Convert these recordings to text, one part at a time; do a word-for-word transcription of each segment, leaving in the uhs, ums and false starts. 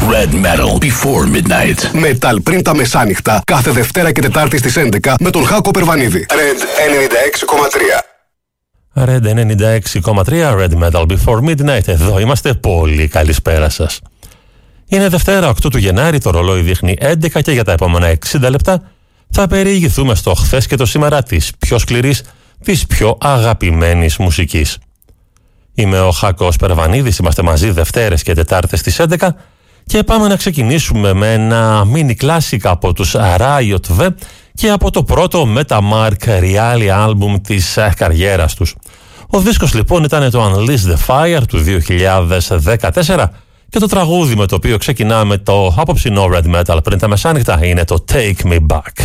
Red Metal Before Midnight. Metal πριν τα μεσάνυχτα, κάθε Δευτέρα και Τετάρτη στις έντεκα με τον Χάκο Περβανίδη. Red ενενήντα έξι κόμμα τρία. Red ενενήντα έξι κόμμα τρία, Red Metal Before Midnight. Εδώ είμαστε. Πολύ καλησπέρα σας. Είναι Δευτέρα, οκτώ του Γενάρη, το ρολόι δείχνει έντεκα και για τα επόμενα εξήντα λεπτά θα περιηγηθούμε στο χθες και το σήμερα της πιο σκληρής, της πιο αγαπημένης μουσικής. Είμαι ο Χάκος Περβανίδης, είμαστε μαζί Δευτέρες και Τετάρτες στις έντεκα και πάμε να ξεκινήσουμε με ένα mini classic από τους Riot V και από το πρώτο Metamark Reali album της καριέρας τους. Ο δίσκος λοιπόν ήταν το Unleash the Fire του δύο χιλιάδες δεκατέσσερα και το τραγούδι με το οποίο ξεκινάμε το απόψινό Red Metal πριν τα μεσάνυχτα είναι το Take Me Back.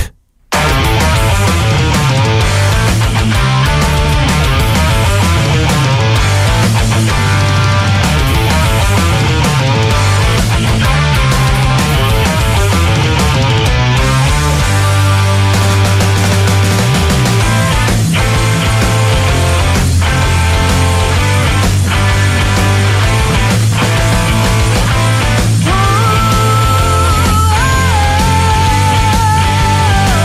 Oh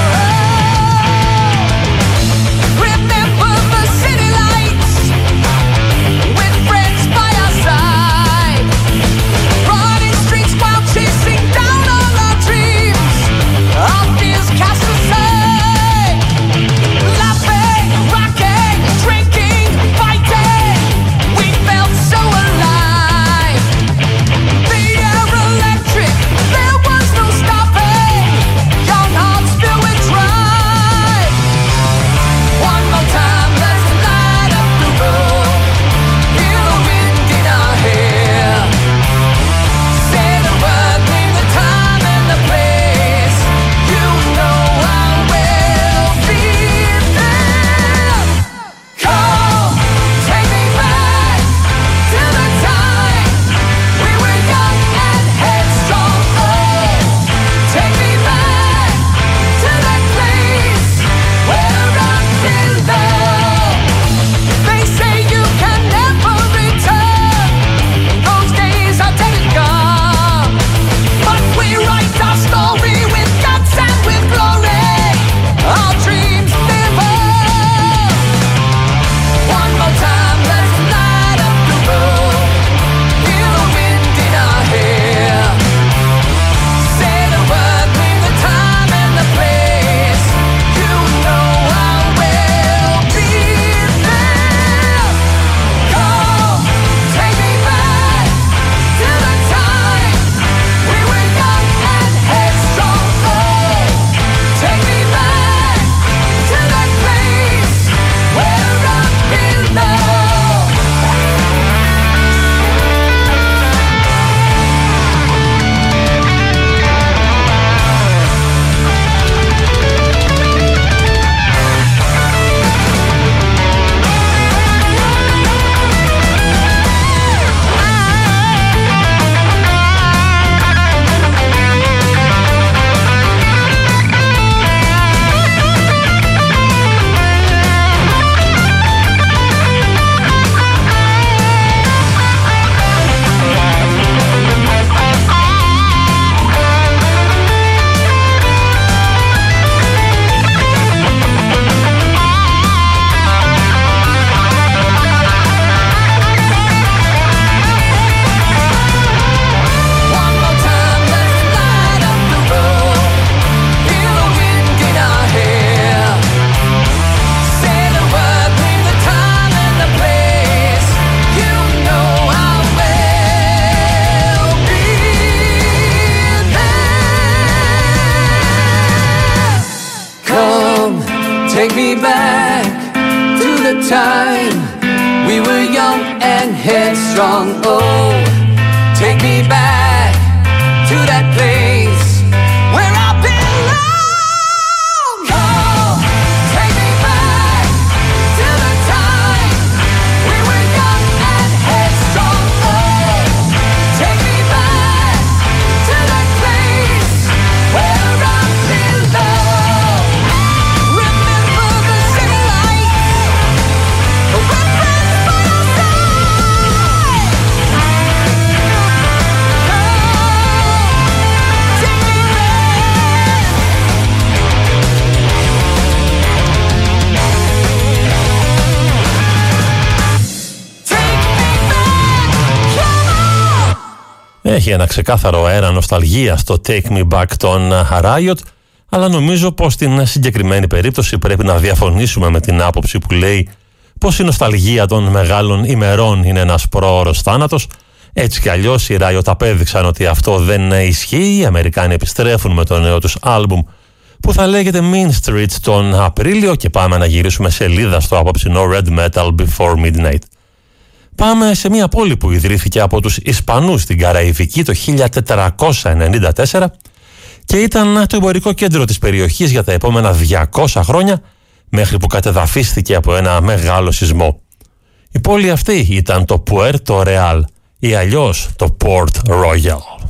Έχει ένα ξεκάθαρο αέρα νοσταλγία στο Take Me Back των Riot, αλλά νομίζω πως στην συγκεκριμένη περίπτωση πρέπει να διαφωνήσουμε με την άποψη που λέει πως η νοσταλγία των μεγάλων ημερών είναι ένας πρόωρος θάνατος. Έτσι κι αλλιώς οι Riot απέδειξαν ότι αυτό δεν ισχύει. Οι Αμερικάνοι επιστρέφουν με το νέο τους άλμπουμ που θα λέγεται Mean Streets τον Απρίλιο, και πάμε να γυρίσουμε σελίδα στο απόψινό Red Metal Before Midnight. Πάμε σε μια πόλη που ιδρύθηκε από τους Ισπανούς στην Καραϊβική το χίλια τετρακόσια ενενήντα τέσσερα και ήταν το εμπορικό κέντρο της περιοχής για τα επόμενα διακόσια χρόνια, μέχρι που κατεδαφίστηκε από ένα μεγάλο σεισμό. Η πόλη αυτή ήταν το Puerto Real ή αλλιώς το Port Royal.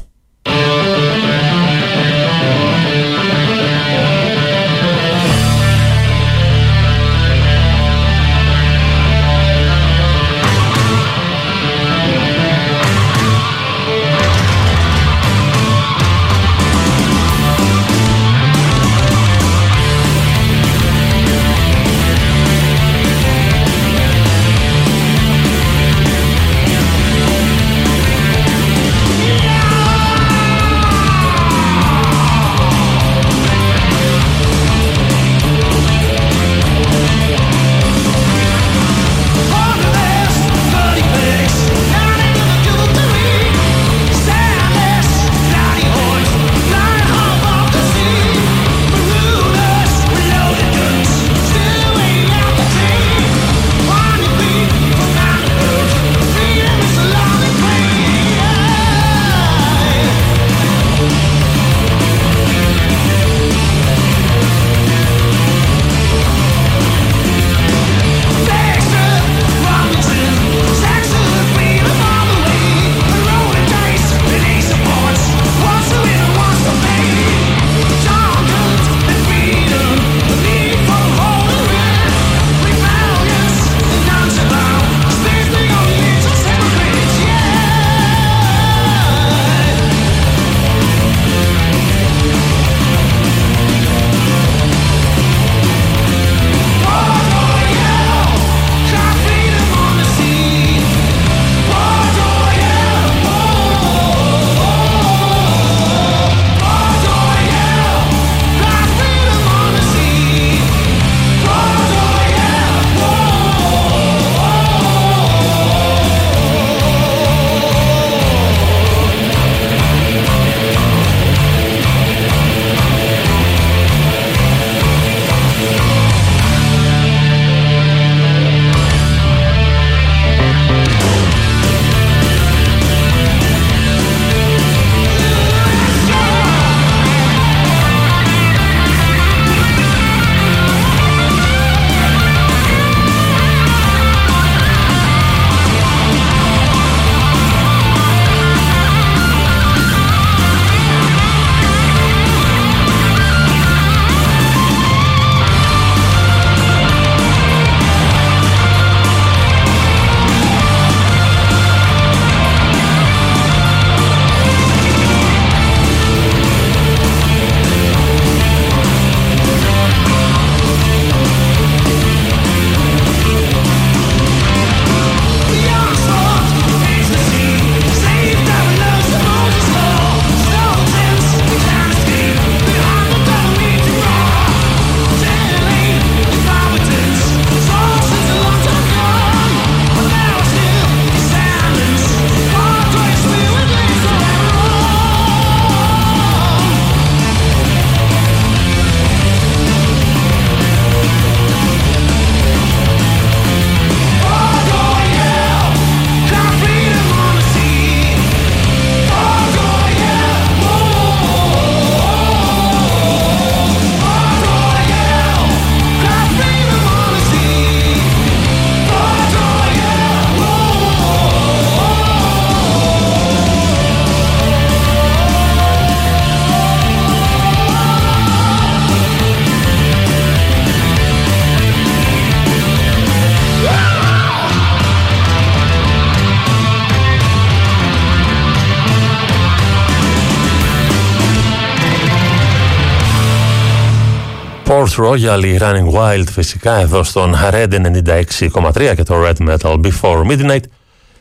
Port Royal, η Running Wild φυσικά εδώ στον Red ενενήντα έξι κόμμα τρία και το Red Metal Before Midnight.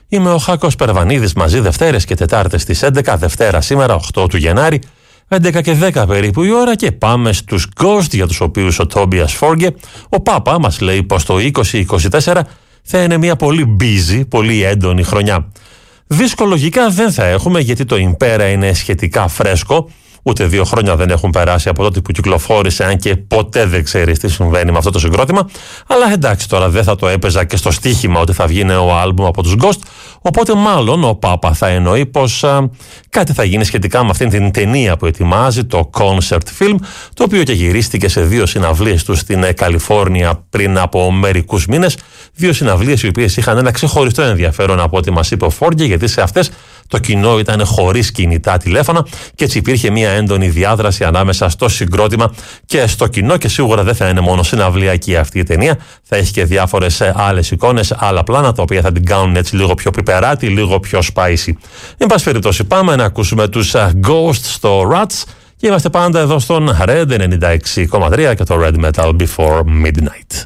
Είμαι ο Χάκος Περβανίδης, μαζί Δευτέρες και Τετάρτες στις έντεκα, Δευτέρα σήμερα οκτώ του Γενάρη, έντεκα και δέκα περίπου η ώρα, και πάμε στους Ghost, για τους οποίους ο Τόμπιας Φόργκε, ο Πάπα, μας λέει πως το είκοσι είκοσι τέσσερα θα είναι μια πολύ busy, πολύ έντονη χρονιά. Δυσκολογικά δεν θα έχουμε, γιατί το Ιμπέρα είναι σχετικά φρέσκο. Ούτε δύο χρόνια δεν έχουν περάσει από τότε που κυκλοφόρησε, αν και ποτέ δεν ξέρεις τι συμβαίνει με αυτό το συγκρότημα. Αλλά εντάξει, τώρα δεν θα το έπαιζα και στο στοίχημα ότι θα βγει νέο άλμπουμ από τους Ghost. Οπότε μάλλον ο Πάπα θα εννοεί πως α, κάτι θα γίνει σχετικά με αυτήν την ταινία που ετοιμάζει, το concert film, το οποίο και γυρίστηκε σε δύο συναυλίες του στην Καλιφόρνια πριν από μερικούς μήνες. Δύο συναυλίες οι οποίες είχαν ένα ξεχωριστό ενδιαφέρον από ό,τι μας είπε ο Φόργκε, γιατί σε αυτές το κοινό ήταν χωρίς κινητά τηλέφωνα και έτσι υπήρχε μια έντονη διάδραση ανάμεσα στο συγκρότημα και στο κοινό, και σίγουρα δεν θα είναι μόνο συναυλιακή αυτή η ταινία, θα έχει και διάφορες άλλες εικόνες, άλλα πλάνα, τα οποία θα την κάνουν έτσι λίγο πιο πιπεράτη, λίγο πιο spicy. Εν πάση περιπτώσει, πάμε να ακούσουμε τους Ghost στο Rats, και είμαστε πάντα εδώ στον Red ενενήντα έξι κόμμα τρία και το Red Metal Before Midnight.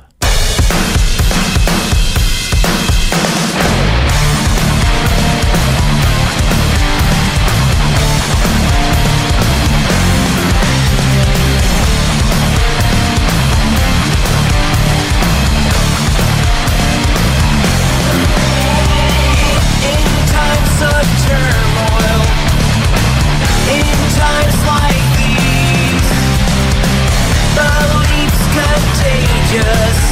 Just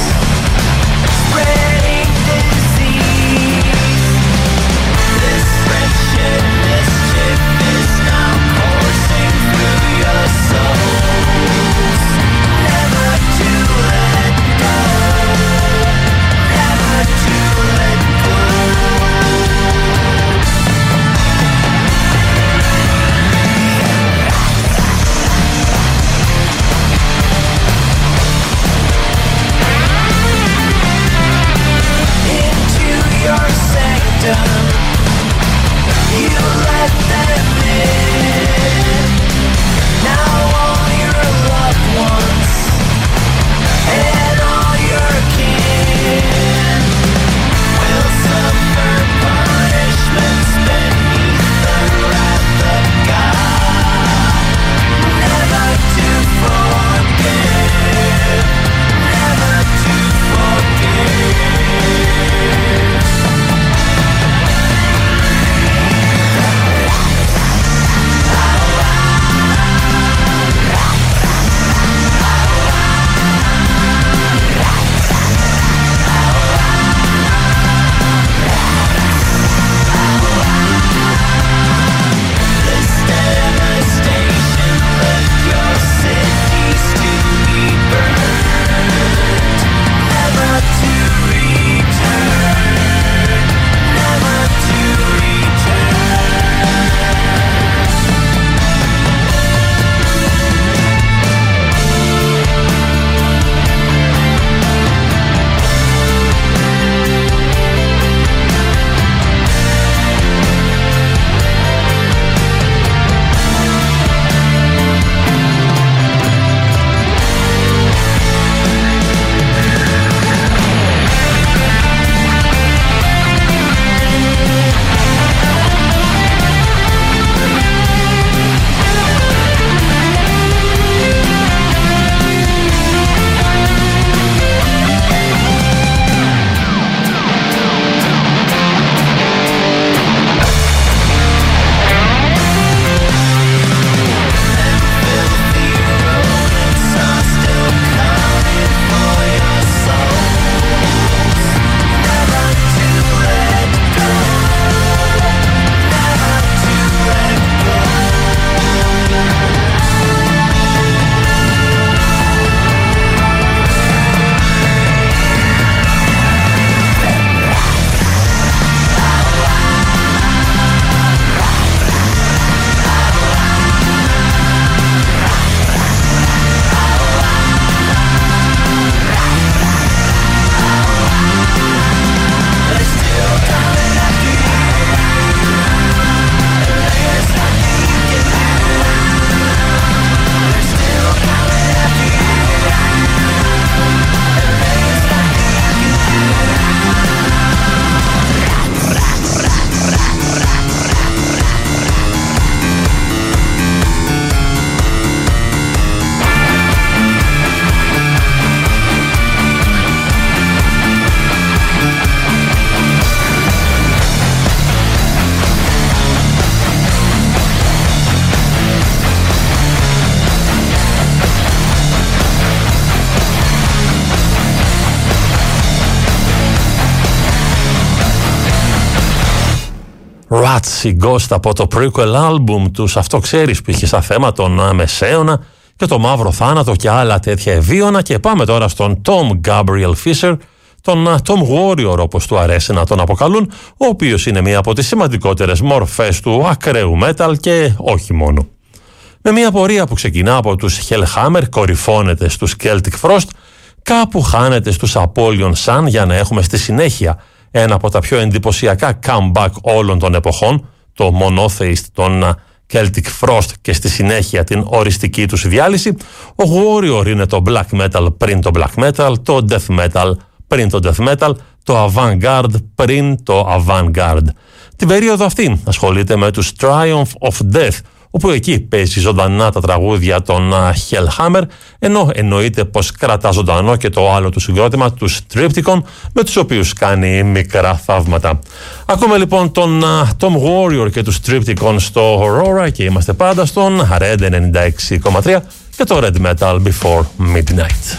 Rats, η Ghost από το prequel album τους, αυτό ξέρεις, που είχε σαν θέμα τον Μεσαίωνα και το Μαύρο Θάνατο και άλλα τέτοια ευίωνα. Και πάμε τώρα στον Tom Gabriel Fisher, τον Tom Warrior όπως του αρέσει να τον αποκαλούν, ο οποίος είναι μία από τις σημαντικότερες μορφές του ακραίου metal και όχι μόνο. Με μία πορεία που ξεκινά από τους Hellhammer, κορυφώνεται στους Celtic Frost, κάπου χάνεται στους Apollyon Sun για να έχουμε στη συνέχεια ένα από τα πιο εντυπωσιακά comeback όλων των εποχών, το Monotheist των Celtic Frost και στη συνέχεια την οριστική τους διάλυση. Ο Warrior είναι το black metal πριν το black metal, το death metal πριν το death metal, το avant-garde πριν το avant-garde. Την περίοδο αυτή ασχολείται με τους Triumph of Death, όπου εκεί παίζει ζωντανά τα τραγούδια των Hellhammer, ενώ εννοείται πως κρατά ζωντανό και το άλλο του συγκρότημα, τους Triptykon, με τους οποίους κάνει μικρά θαύματα. Ακούμε λοιπόν τον Tom Warrior και τους Triptykon στο Aurora και είμαστε πάντα στον Red ενενήντα έξι κόμμα τρία και το Red Metal Before Midnight.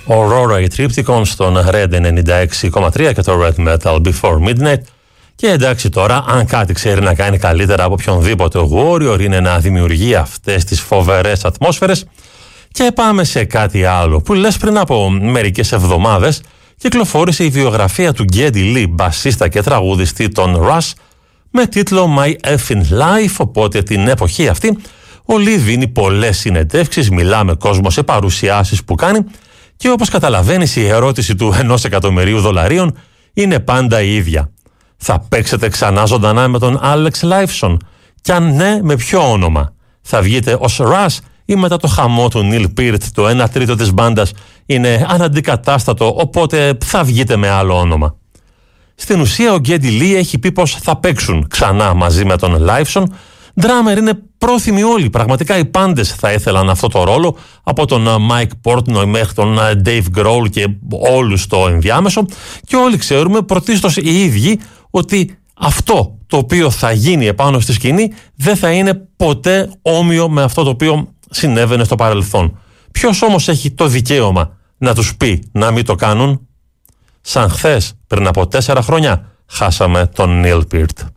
Aurora η Triptychon στον Red ενενήντα έξι κόμμα τρία και το Red Metal Before Midnight. Και εντάξει τώρα, αν κάτι ξέρει να κάνει καλύτερα από οποιονδήποτε ο Warrior είναι να δημιουργεί αυτές τις φοβερές ατμόσφαιρες. Και πάμε σε κάτι άλλο που λες, πριν από μερικές εβδομάδες κυκλοφόρησε η βιογραφία του Geddy Lee, μπασίστα και τραγουδιστή των Rush, με τίτλο My Effing Life. Οπότε την εποχή αυτή ο Lee δίνει πολλές συνεντεύξεις, μιλά με κόσμο σε παρουσιάσεις που κάνει και όπως καταλαβαίνεις η ερώτηση του ενός εκατομμυρίου δολαρίων είναι πάντα η ίδια. Θα παίξετε ξανά ζωντανά με τον Alex Lifeson? Κι αν ναι, με ποιο όνομα? Θα βγείτε ως Rush ή μετά το χαμό του Neil Peart, το ένα τρίτο της μπάντας είναι αναντικατάστατο, οπότε θα βγείτε με άλλο όνομα? Στην ουσία ο Geddy Lee έχει πει πως θα παίξουν ξανά μαζί με τον Lifeson. Drummer είναι πρόθυμοι όλοι, πραγματικά οι πάντες θα ήθελαν αυτό το ρόλο, από τον Mike Portnoy μέχρι τον Dave Grohl και όλους στο ενδιάμεσο, και όλοι ξέρουμε πρωτίστως οι ίδιοι ότι αυτό το οποίο θα γίνει επάνω στη σκηνή δεν θα είναι ποτέ όμοιο με αυτό το οποίο συνέβαινε στο παρελθόν. Ποιος όμως έχει το δικαίωμα να τους πει να μην το κάνουν? Σαν χθες, πριν από τέσσερα χρόνια, χάσαμε τον Neil Peart.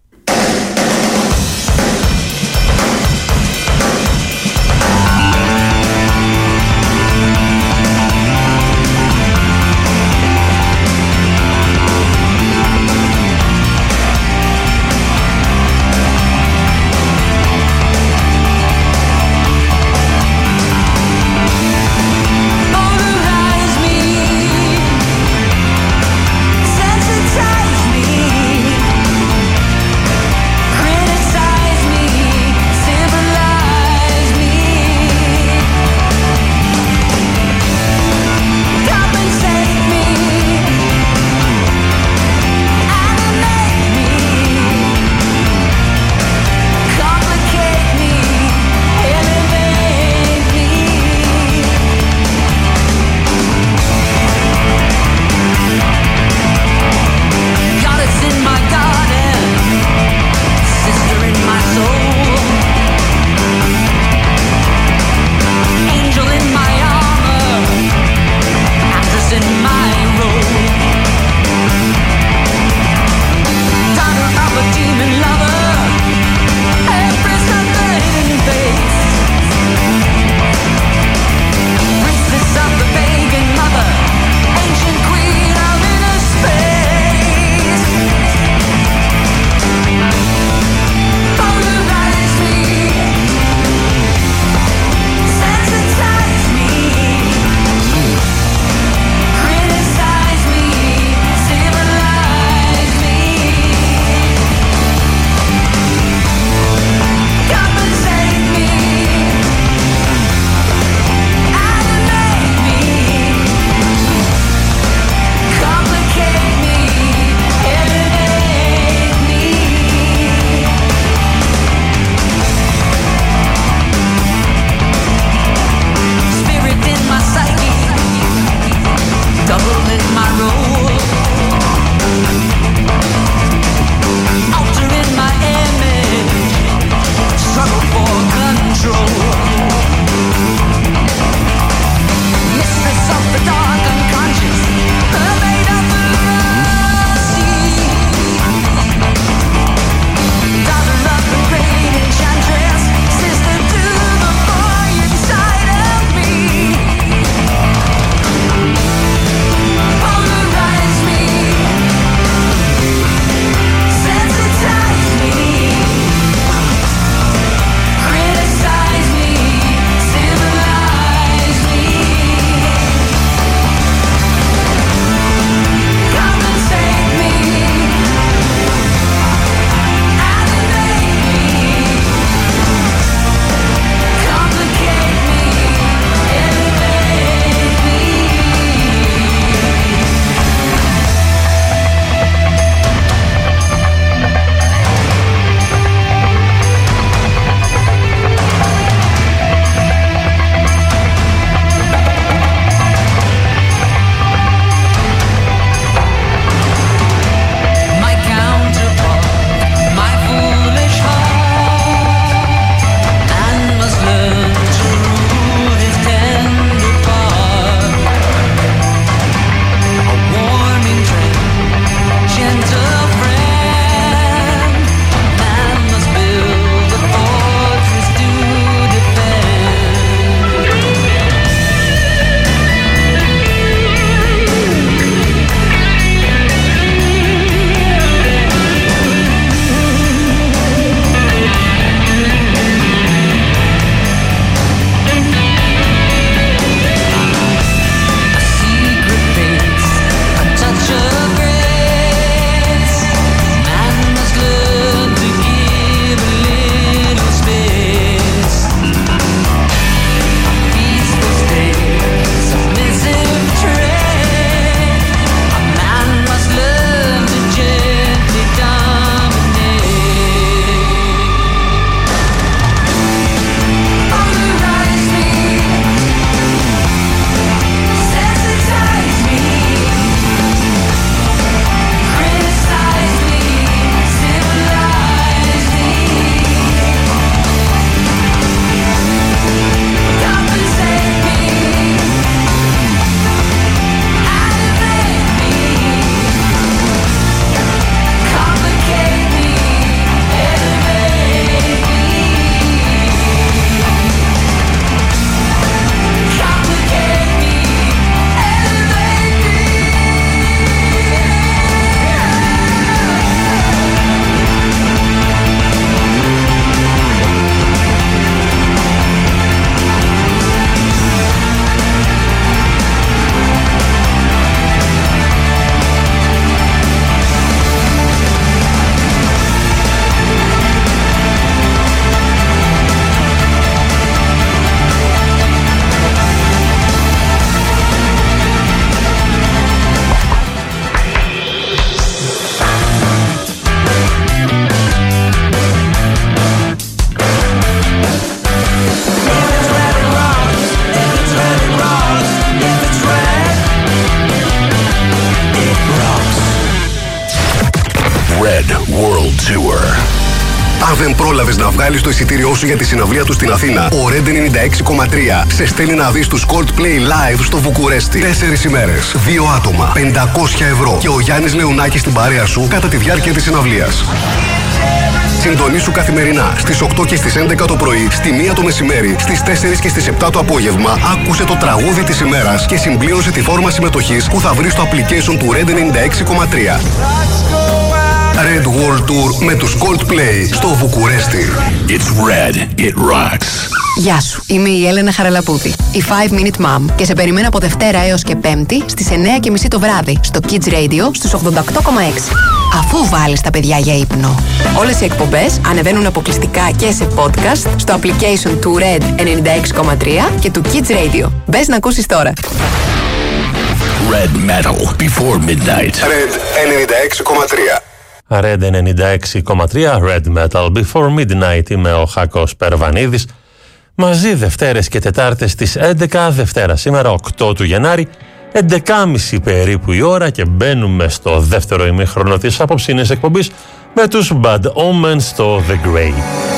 Αν δεν πρόλαβες να βγάλεις το εισιτήριό σου για τη συναυλία του στην Αθήνα, ο Red ενενήντα έξι κόμμα τρία σε στέλνει να δεις τους Coldplay live στο Βουκουρέστι. Τέσσερις ημέρες, δύο άτομα, πεντακόσια ευρώ και ο Γιάννης Λεουνάκης στην παρέα σου κατά τη διάρκεια της συναυλίας. Συντονίσου καθημερινά στις οκτώ και στις έντεκα το πρωί, στη μία το μεσημέρι, στις τέσσερις και στις επτά το απόγευμα. Άκουσε το τραγούδι της ημέρας και συμπλήρωσε τη φόρμα συμμετοχής που θα βρεις στο application του Red ενενήντα έξι κόμμα τρία. Red World Tour με τους Coldplay στο Βουκουρέστι. It's Red. It rocks. Γεια σου, είμαι η Έλενα Χαραλαμπούδη, η five minute mom και σε περιμένω από Δευτέρα έως και Πέμπτη στις εννιά και μισή το βράδυ στο Kids Radio στους ογδόντα οκτώ κόμμα έξι. Αφού βάλεις τα παιδιά για ύπνο. Όλες οι εκπομπές ανεβαίνουν αποκλειστικά και σε podcast στο application του Red ενενήντα έξι κόμμα τρία και του Kids Radio. Μπες να ακούσεις τώρα. Red Metal Before Midnight. Red ενενήντα έξι κόμμα τρία. Red ενενήντα έξι κόμμα τρία, Red Metal Before Midnight. Είμαι ο Χάκος Περβανίδης. Μαζί Δευτέρες και Τετάρτες στις έντεκα, Δευτέρα σήμερα οκτώ του Γενάρη, έντεκα και μισή περίπου η ώρα και μπαίνουμε στο δεύτερο ημίχρονο της απόψινης εκπομπής με τους Bad Omens στο The Grey.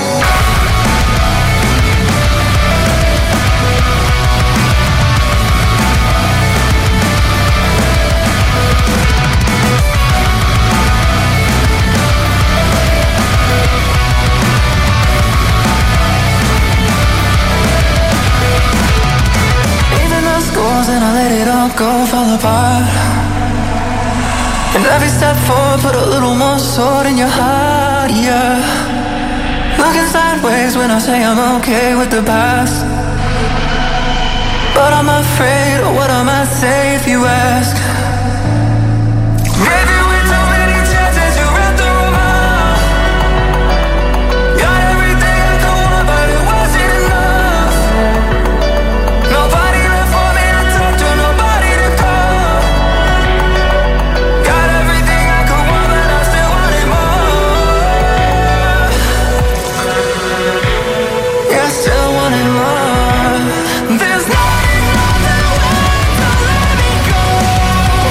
Go fall apart, and every step forward put a little more sword in your heart, yeah. Looking sideways when I say I'm okay with the past, but I'm afraid of what I might say if you ask. Maybe with too many chances you read the room. Got everything I could want, but it wasn't enough. Nobody There's not enough that way to let me go.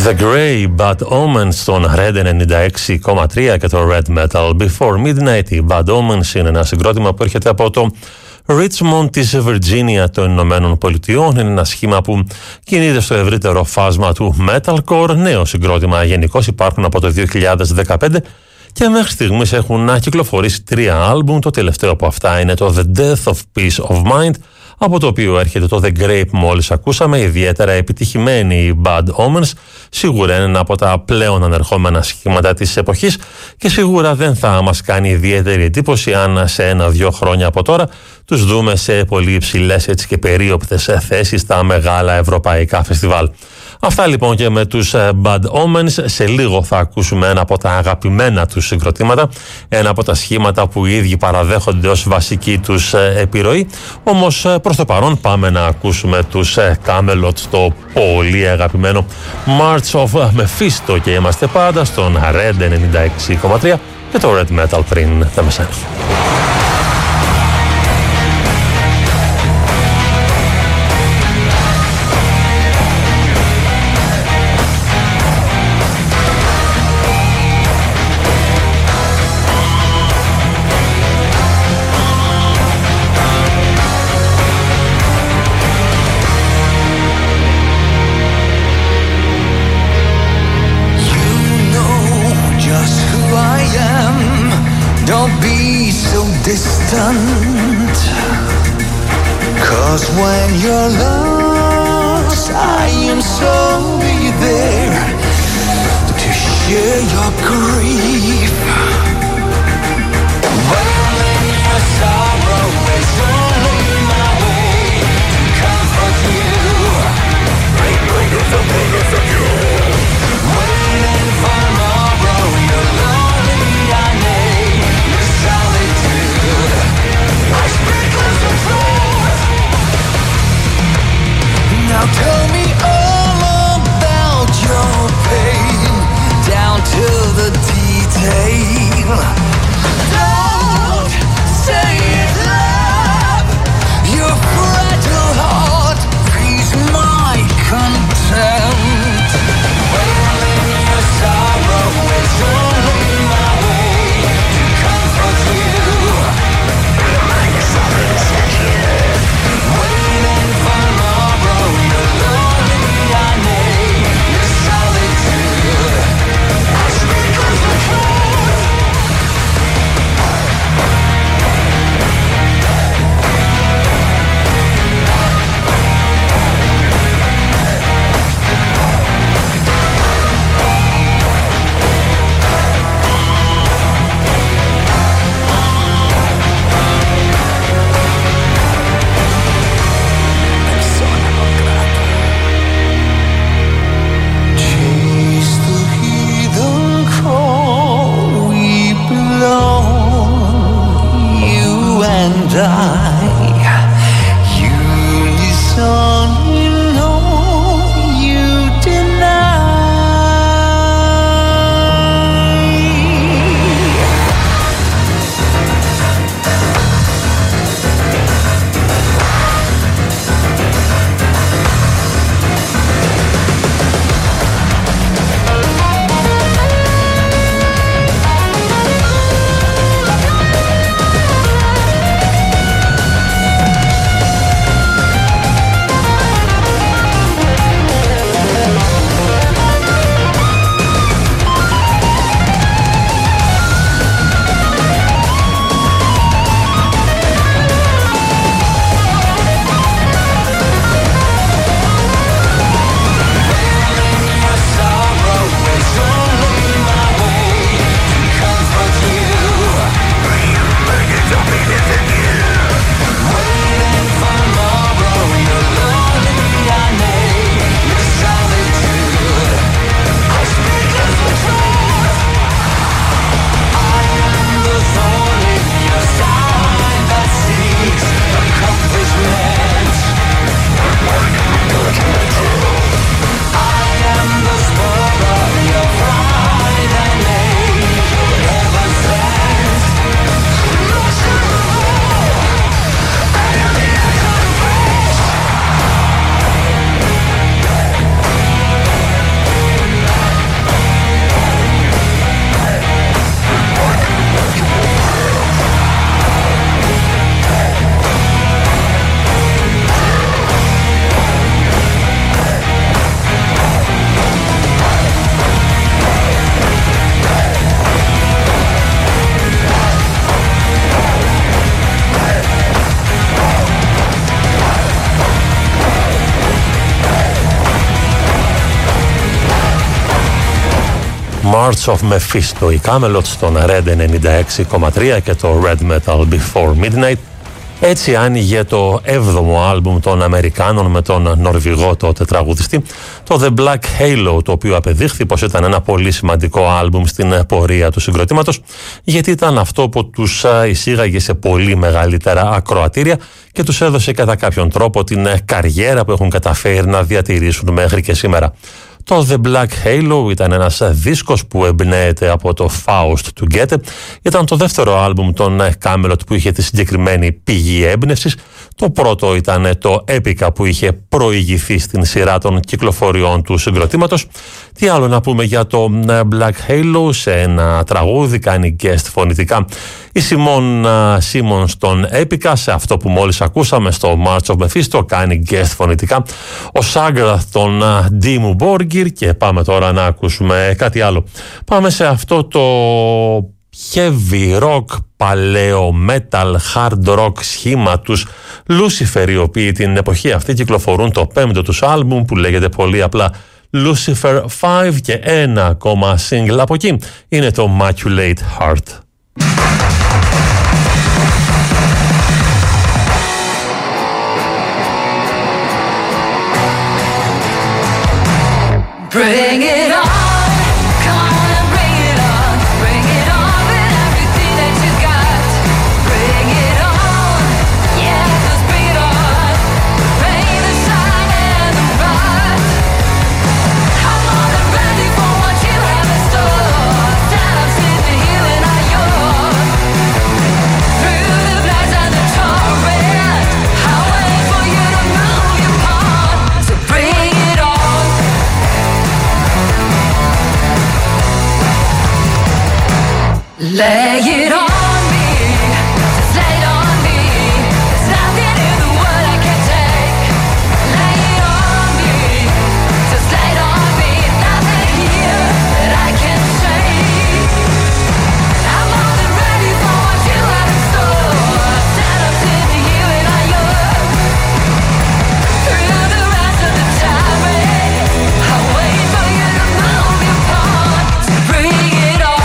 The Grey Bad Omens στον Red ενενήντα έξι κόμμα τρία και το Red Metal Before Midnight. Η Bad Omens είναι ένα συγκρότημα που έρχεται από το Richmond της Virginia των Ηνωμένων Πολιτειών. Είναι ένα σχήμα που κινείται στο ευρύτερο φάσμα του metalcore. Νέο συγκρότημα γενικώς, υπάρχουν από το δύο χιλιάδες δεκαπέντε και μέχρι στιγμής έχουν κυκλοφορήσει τρία άλμπουμ. Το τελευταίο από αυτά είναι το The Death of Peace of Mind, από το οποίο έρχεται το The Grape μόλις ακούσαμε. Ιδιαίτερα επιτυχημένη η Bad Omens, σίγουρα είναι ένα από τα πλέον ανερχόμενα σχήματα της εποχής και σίγουρα δεν θα μας κάνει ιδιαίτερη εντύπωση αν σε ένα-δυο χρόνια από τώρα τους δούμε σε πολύ υψηλές έτσι και περίοπτες θέσεις στα μεγάλα ευρωπαϊκά φεστιβάλ. Αυτά λοιπόν και με τους Bad Omens. Σε λίγο θα ακούσουμε ένα από τα αγαπημένα τους συγκροτήματα, ένα από τα σχήματα που οι ίδιοι παραδέχονται ως βασική τους επιρροή. Όμως προς το παρόν πάμε να ακούσουμε τους Camelot, το πολύ αγαπημένο March of Mephisto, και είμαστε πάντα στον Red ενενήντα έξι κόμμα τρία και το Red Metal πριν τα μεσάνυχτα. Distant, 'cause when you're lost, I am sorry there to share your grief. When your sorrow is only my way to comfort you, bring bringers of bringers of you. Waiting for tomorrow, you're lonely, I may, your solitude. Now tell me all about your pain, down to the details. March of Mephisto, η Camelot στον Red ενενήντα έξι κόμμα τρία και το Red Metal Before Midnight. Έτσι άνοιγε το έβδομο άλμπουμ των Αμερικάνων με τον Νορβηγό τότε τραγουδιστή, το The Black Halo, το οποίο απεδείχθη πως ήταν ένα πολύ σημαντικό άλμπουμ στην πορεία του συγκροτήματος, γιατί ήταν αυτό που τους εισήγαγε σε πολύ μεγαλύτερα ακροατήρια και τους έδωσε κατά κάποιον τρόπο την καριέρα που έχουν καταφέρει να διατηρήσουν μέχρι και σήμερα. Το The Black Halo ήταν ένας δίσκος που εμπνέεται από το Faust του Goethe. Ήταν το δεύτερο άλμπουμ των Camelot που είχε τη συγκεκριμένη πηγή έμπνευσης. Το πρώτο ήταν το Epica που είχε προηγηθεί στην σειρά των κυκλοφοριών του συγκροτήματος. Τι άλλο να πούμε για το Black Halo? Σε ένα τραγούδι κάνει guest φωνητικά η Σιμών Σίμον στον Epica. Σε αυτό που μόλις ακούσαμε στο March of Mephisto κάνει guest φωνητικά ο Σάγκραθ τον Ντίμου Μπόργκυρ. Και πάμε τώρα να ακούσουμε κάτι άλλο. Πάμε σε αυτό το heavy rock, παλαιό metal, hard rock σχήμα τους Lucifer, οι οποίοι την εποχή αυτή κυκλοφορούν το πέμπτο τους άλμπουμ που λέγεται πολύ απλά Lucifer πέντε και ένα ακόμα single από εκεί είναι το Immaculate Heart. Bring it on, come on and bring it on, bring it on with everything that you got. Bring it on, yeah, just bring it on. The rain, the shine and the bright. I'm on and ready for what you have in store. Stand up, sit the healing are yours. Through the blast and the torrent, I'll wait for you to move your part. So bring it on. Lay it on me, just lay it on me. There's nothing in the world I can't take. Lay it on me, just lay it on me. Nothing here that I can't shake. I'm more than ready for what you have in store. Stand up to the healing are yours. Through the rest of the tirade, I'll wait for you to move your part. To bring it on.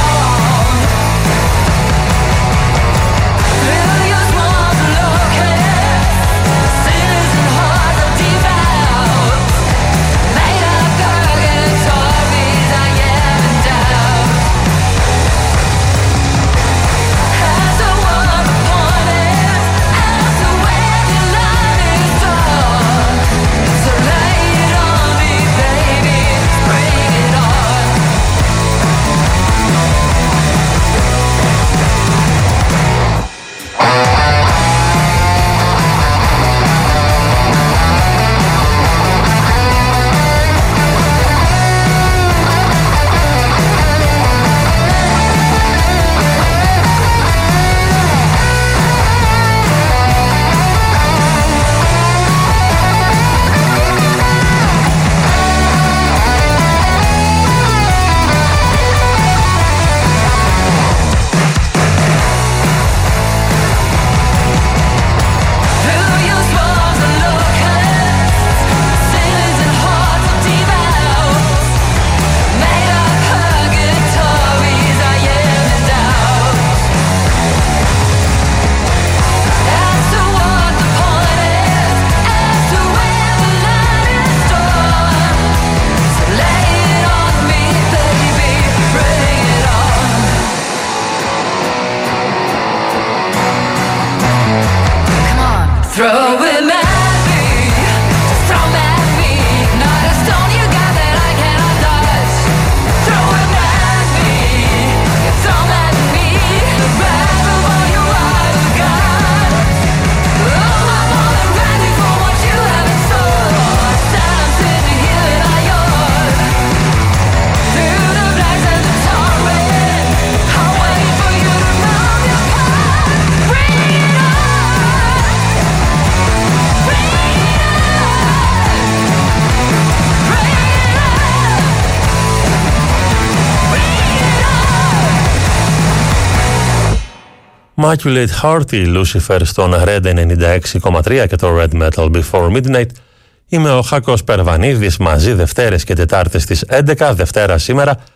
Immaculate Heart, η Lucifer στον Red ενενήντα έξι κόμμα τρία και το Red Metal Before Midnight. Είμαι ο Χάκος Περβανίδης, μαζί Δευτέρες και Τετάρτες στις έντεκα, Δευτέρα σήμερα,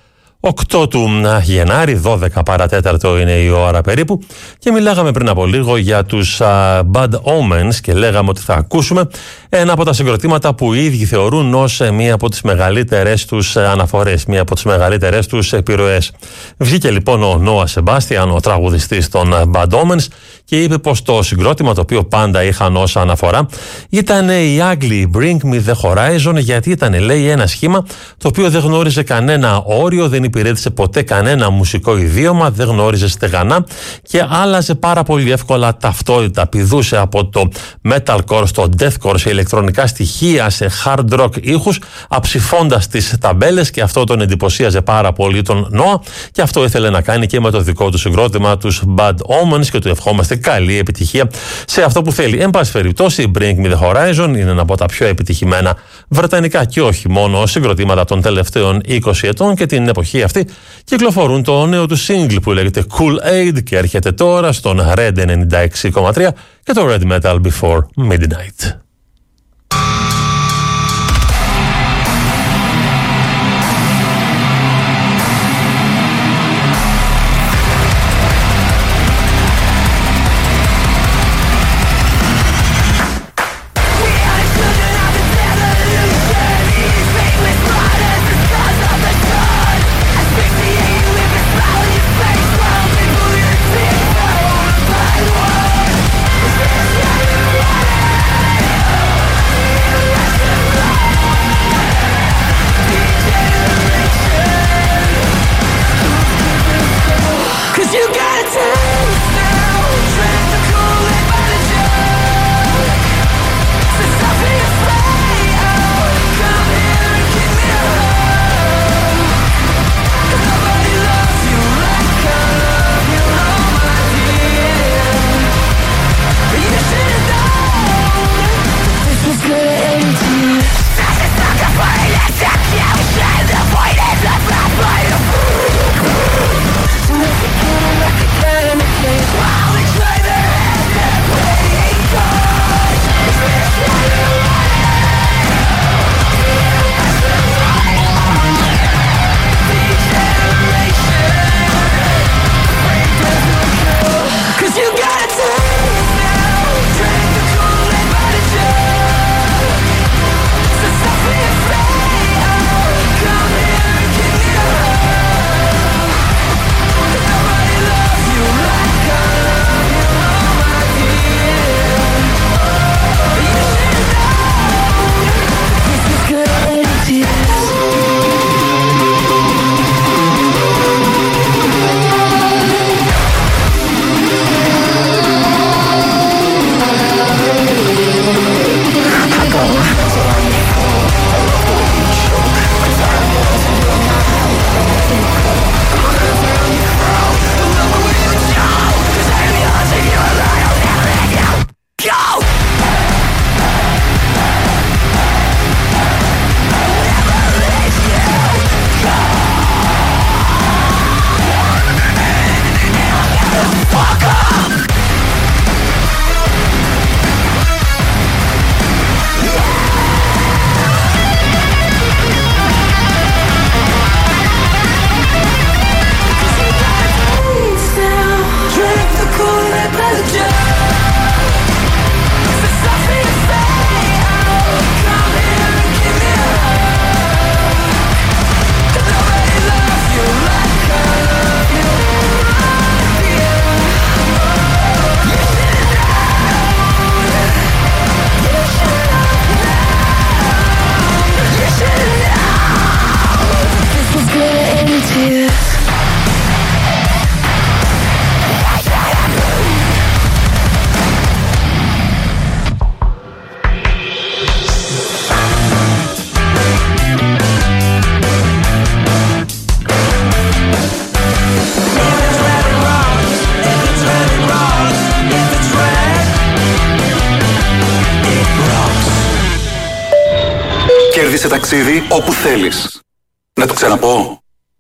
οκτώ του Γενάρη, δώδεκα παρατέταρτο είναι η ώρα περίπου, και μιλάγαμε πριν από λίγο για τους uh, Bad Omens και λέγαμε ότι θα ακούσουμε ένα από τα συγκροτήματα που οι ίδιοι θεωρούν ως μία από τις μεγαλύτερες τους αναφορές, μία από τις μεγαλύτερες τους επιρροές. Βγήκε λοιπόν ο Νόα Σεμπάστιαν, ο τραγουδιστής των Bad Omens, και είπε πως το συγκρότημα το οποίο πάντα είχαν ως αναφορά ήταν οι Άγγλοι Bring Me The Horizon, γιατί ήταν, λέει, ένα σχήμα το οποίο δεν γνώριζε κανένα όριο, δεν υπηρέτησε ποτέ κανένα μουσικό ιδίωμα, δεν γνώριζε στεγανά και άλλαζε πάρα πολύ εύκολα ταυτότητα. Πηδούσε από το metalcore στο deathcore, σε ηλεκτρονικά στοιχεία, σε hard rock ήχους, αψηφώντας τις ταμπέλες, και αυτό τον εντυπωσίαζε πάρα πολύ τον Νόα, και αυτό ήθελε να κάνει και με το δικό του συγκρότημα, τους Bad Omens, και του ευχόμαστε καλή επιτυχία σε αυτό που θέλει. Εν πάση περιπτώσει, Bring Me The Horizon είναι ένα από τα πιο επιτυχημένα βρετανικά και όχι μόνο συγκροτήματα των τελευταίων είκοσι ετών, και την εποχή αυτή κυκλοφορούν το νέο του single που λέγεται Cool Aid και έρχεται τώρα στον Red ενενήντα έξι κόμμα τρία και το Red Metal Before Midnight. Κέρδισε ταξίδι όπου θέλεις. Να το ξαναπώ.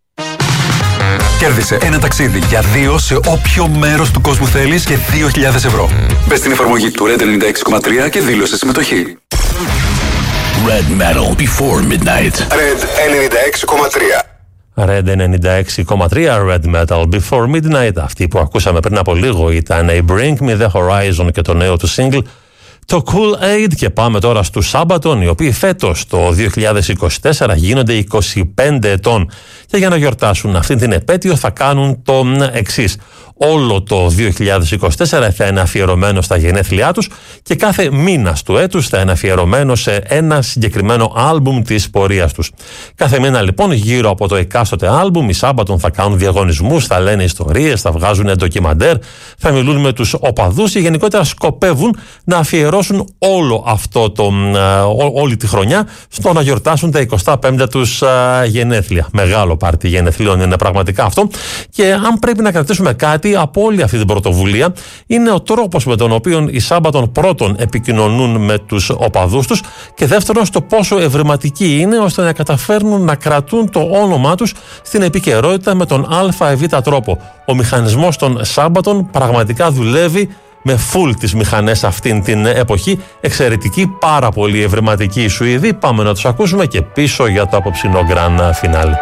Κέρδισε ένα ταξίδι για δύο σε όποιο μέρος του κόσμου θέλεις και δύο χιλιάδες ευρώ. Μπες στην εφαρμογή του Red ενενήντα έξι κόμμα τρία και δήλωσε συμμετοχή. Red Metal Before Midnight. Red ενενήντα έξι κόμμα τρία. Red ενενήντα έξι κόμμα τρία, Red Metal Before Midnight. Αυτή που ακούσαμε πριν από λίγο ήταν η Bring Me The Horizon και το νέο του single, το Cool Aid. Και πάμε τώρα στους Sabaton, οι οποίοι φέτος το δύο χιλιάδες είκοσι τέσσερα γίνονται είκοσι πέντε ετών. Και για να γιορτάσουν αυτή την επέτειο θα κάνουν το εξής. Όλο το δύο χιλιάδες είκοσι τέσσερα θα είναι αφιερωμένο στα γενέθλιά τους και κάθε μήνας του έτους θα είναι αφιερωμένο σε ένα συγκεκριμένο άλμπουμ της πορείας τους. Κάθε μήνα λοιπόν γύρω από το εκάστοτε άλμπουμ οι Sabaton θα κάνουν διαγωνισμούς, θα λένε ιστορίες, θα βγάζουν ντοκιμαντέρ, θα μιλούν με τους οπαδούς και γενικότερα σκοπεύουν να αφιερώσουν όλο αυτό το, ό, όλη τη χρονιά στο να γιορτάσουν τα εικοστά πέμπτα τους α, γενέθλια. Μεγάλο πάρτι γενεθλίων είναι πραγματικά αυτό, και αν πρέπει να κρατήσουμε κάτι από όλη αυτή την πρωτοβουλία είναι ο τρόπος με τον οποίο οι Sabaton πρώτον επικοινωνούν με τους οπαδούς τους και δεύτερον στο πόσο ευρηματικοί είναι ώστε να καταφέρνουν να κρατούν το όνομά τους στην επικαιρότητα με τον α ή β τρόπο. Ο μηχανισμός των Sabaton πραγματικά δουλεύει με φουλ τις μηχανές αυτήν την εποχή. Εξαιρετική, πάρα πολύ ευρηματική οι Σουηδοί. Πάμε να τους ακούσουμε και πίσω για το απόψινό Grand Finale.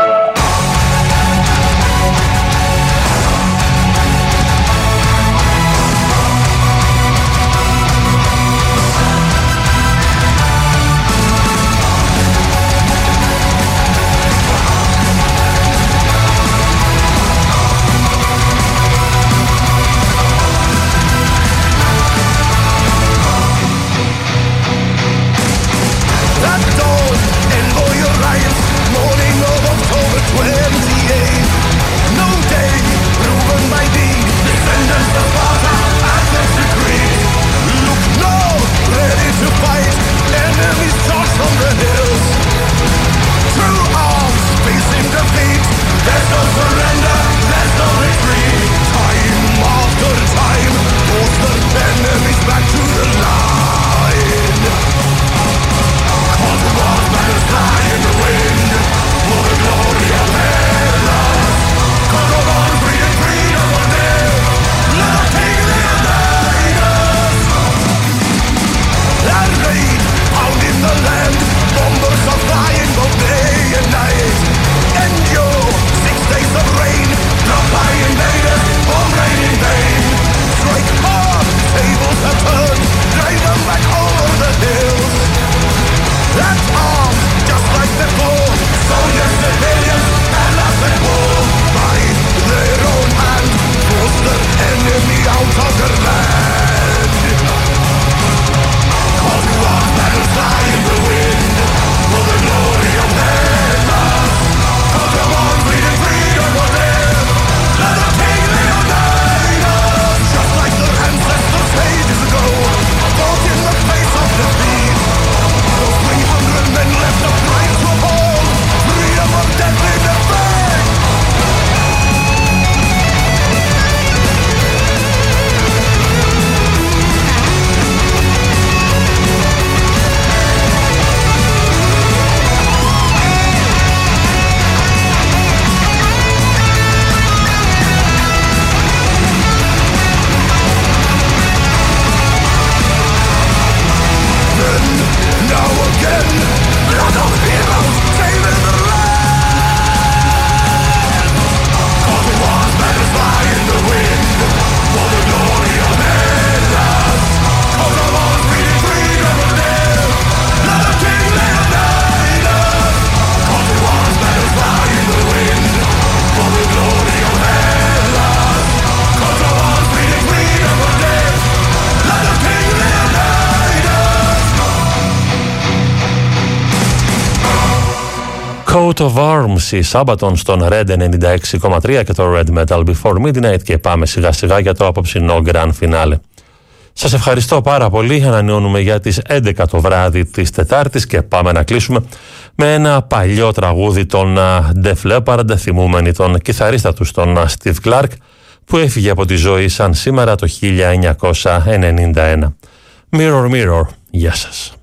Coat of Arms, η Sabaton στον Red ενενήντα έξι κόμμα τρία και το Red Metal Before Midnight, και πάμε σιγά σιγά για το απόψινό Grand Finale. Σας ευχαριστώ πάρα πολύ. Ανανεώνουμε για τις έντεκα το βράδυ της Τετάρτης και πάμε να κλείσουμε με ένα παλιό τραγούδι των Def Leppard, θυμούμενοι τον κιθαρίστα τους τον Steve Clark, που έφυγε από τη ζωή σαν σήμερα το χίλια εννιακόσια ενενήντα ένα. Mirror Mirror, γεια σας.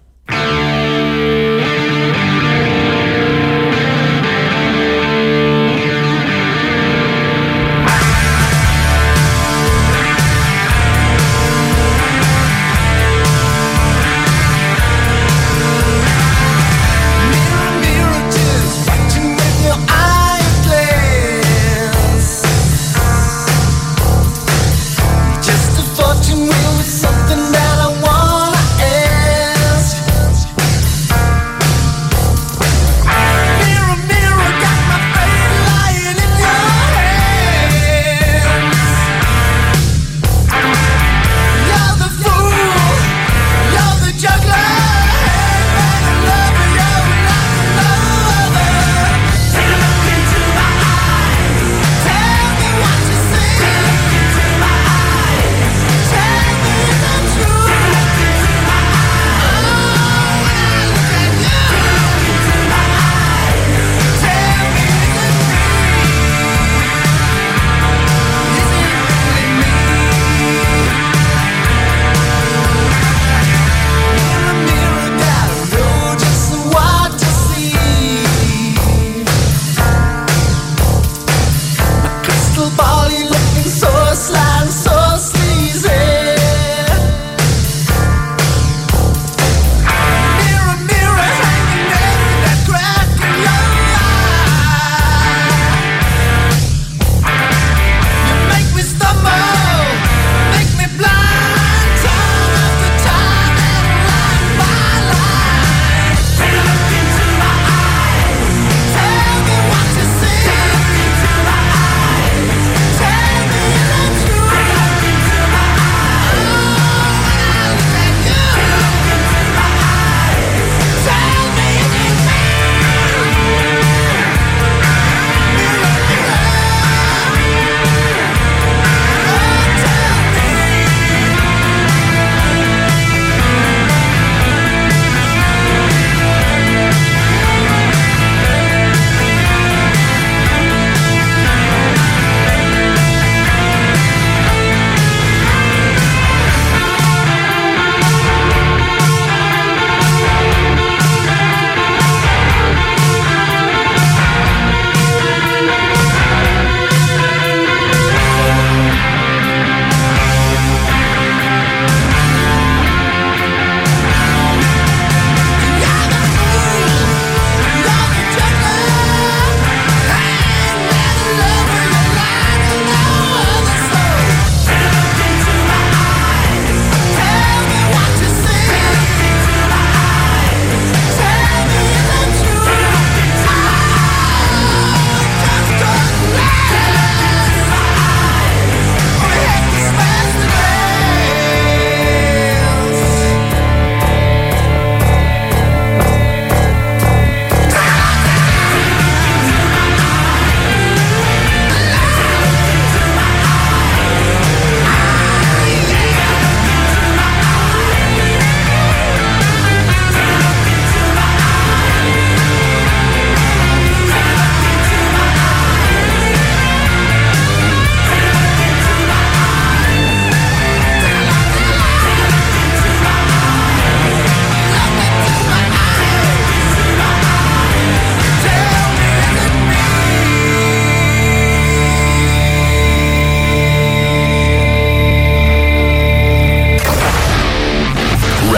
Mirror, mirror, just watching with your eyes.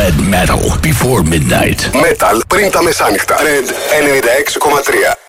Red Metal before midnight. Metal πριν τα μεσάνυχτα. Red ενενήντα έξι κόμμα τρία.